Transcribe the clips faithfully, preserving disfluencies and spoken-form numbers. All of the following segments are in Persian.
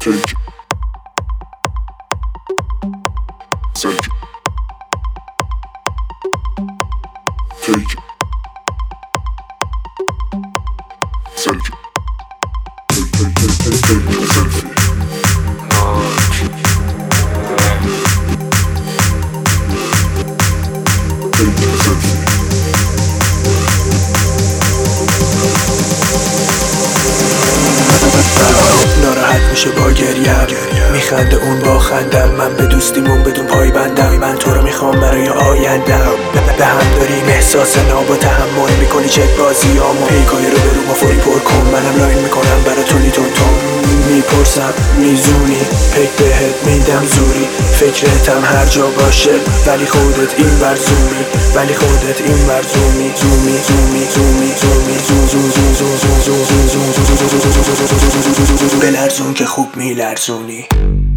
ناراحت میشه با گریم، میخنده اون با خندم. من به دوستیمون بدون پایبندم، من تو رو میخوام برای آیندم. به هم داریم احساس ناب و تحمل میکنی چک بازیامو، پیکای رو به رو فوری پر کن. منم لاین میکنم برا تولی تون تون، میپرسم میزونی پیک بهت میدم زوری. فکرتم هر جا باشه ولی خودت این ور زومی، ولی خودت این ور زومی زومی زومی زومی زومی زو زو زو زو زو زو زو زو. بلرزون که خوب میلرزونی.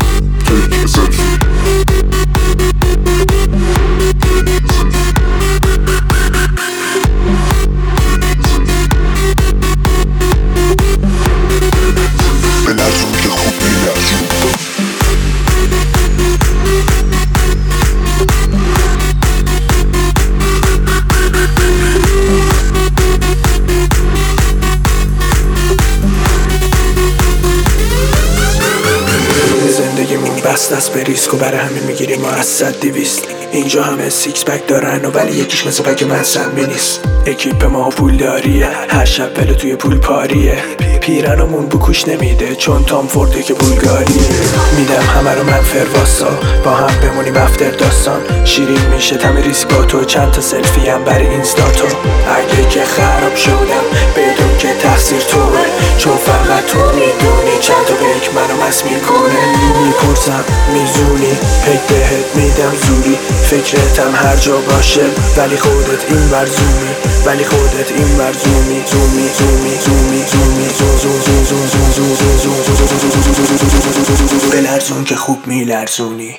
بست دست به ریسک و برای همین میگیریم ما از صد دیویست. اینجا همه سیکس پک دارن و ولی یکیش مثل پک من سمی نیست. اکیپ ما پول داریه، هر شب ولو توی پول پاریه. پیرنمون بکوش نمیده چون تام فورده که بولگاریه. میدم همه رو من فرواسا، با هم بمونیم افتر داستان. شیرین میشه تم ریسک با تو، چند تا سلفی هم برای اینستا تو. اگه که خراب شدم بدون که تقصیر توه، چون فقط تو میدونی چند تا پیک منو مس میکنه. میپرسم میزونی پیک بهت میدم زوری. فکرتم هر جا باشه ولی خودت این ور زومی، ولی خودت این ور زومی زومی زومی زومی زومی زو زو زو زو زو زو زو زو زو. بلرزون که خوب میلرزونی.